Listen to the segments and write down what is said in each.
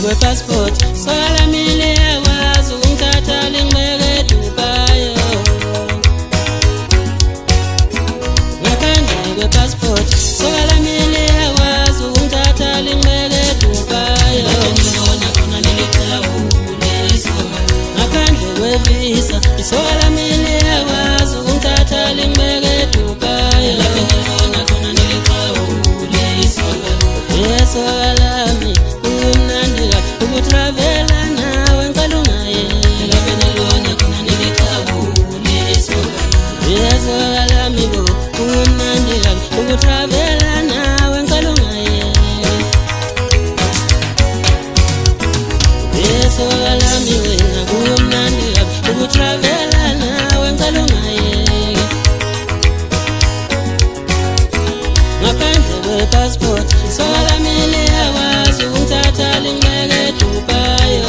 passport sola mile wazi ungithatha lingibeke Dubai ngaphandle kwe-passport sola mile wazi ungithatha lingibeke Dubai ngaphandle kwe-visa sola mile wazi ungithatha lingibeke Dubai yesokalami umnandi ukutravela nawe nkalungaye yesokalami bo umnandi ukutravela nawe nkalungaye yesokalami wena umnandi ukutravela nawe nkalungaye ngaphandle kwe-passport sola mile wazi ungithatha lingibeke Dubai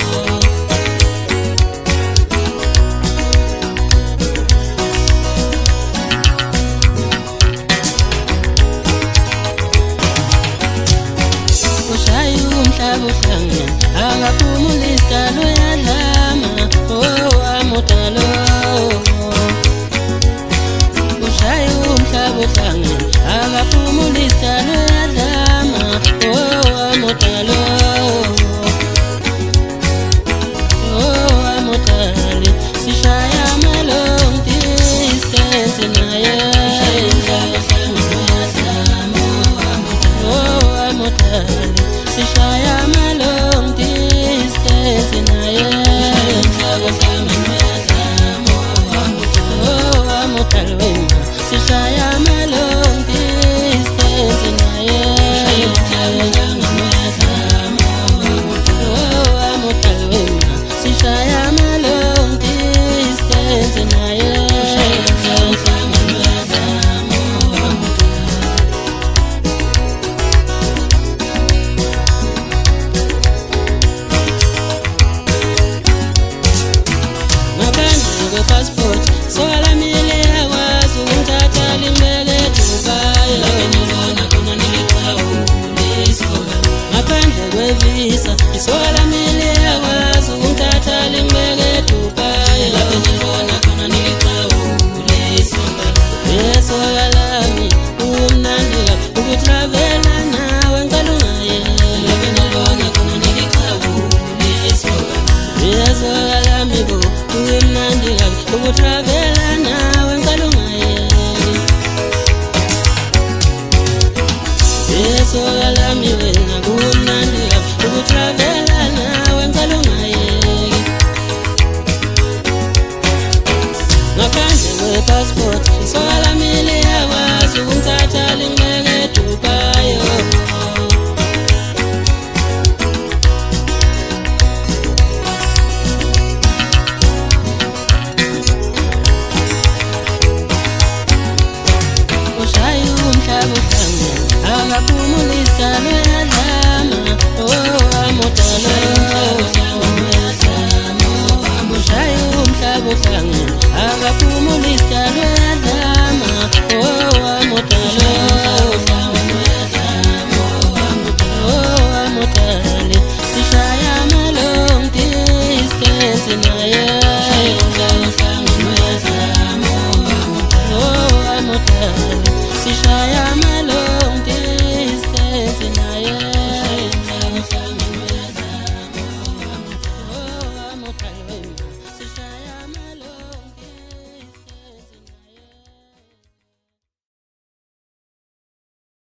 ushaye umhlaba uhlangene akaphumula isidalo uyadlama amudalo ushaye umhlaba uhlangene akaphumula isidalo uyadlama amudalo amudali sishaya long distance naye amudali sishaya long distance naye amudali wena sishaya long distance naye amudali wena sishaya long distance naye passport sola mile wazi ungithatha lingibeke Dubai ngaphandle kwe-visa sola mile wazi ungithatha lingibeke Dubai yesokalami umnandi ukutravela nawe nkalungaye yesokalami bo umnandi ukutravela nawe nkalungaye yesokalami wena kumnandi ukutravela nawe nkalungaye ngaphandle kwe-passport sola mile wazi ungithatha lingibeke Dubai ushaye umhlaba uhlangene akaphumula isidalo uyadlama amudalo ushaye umhlaba uhlangene akaphumula isidalo uyadlama amudalo amudali sishaya long distance naye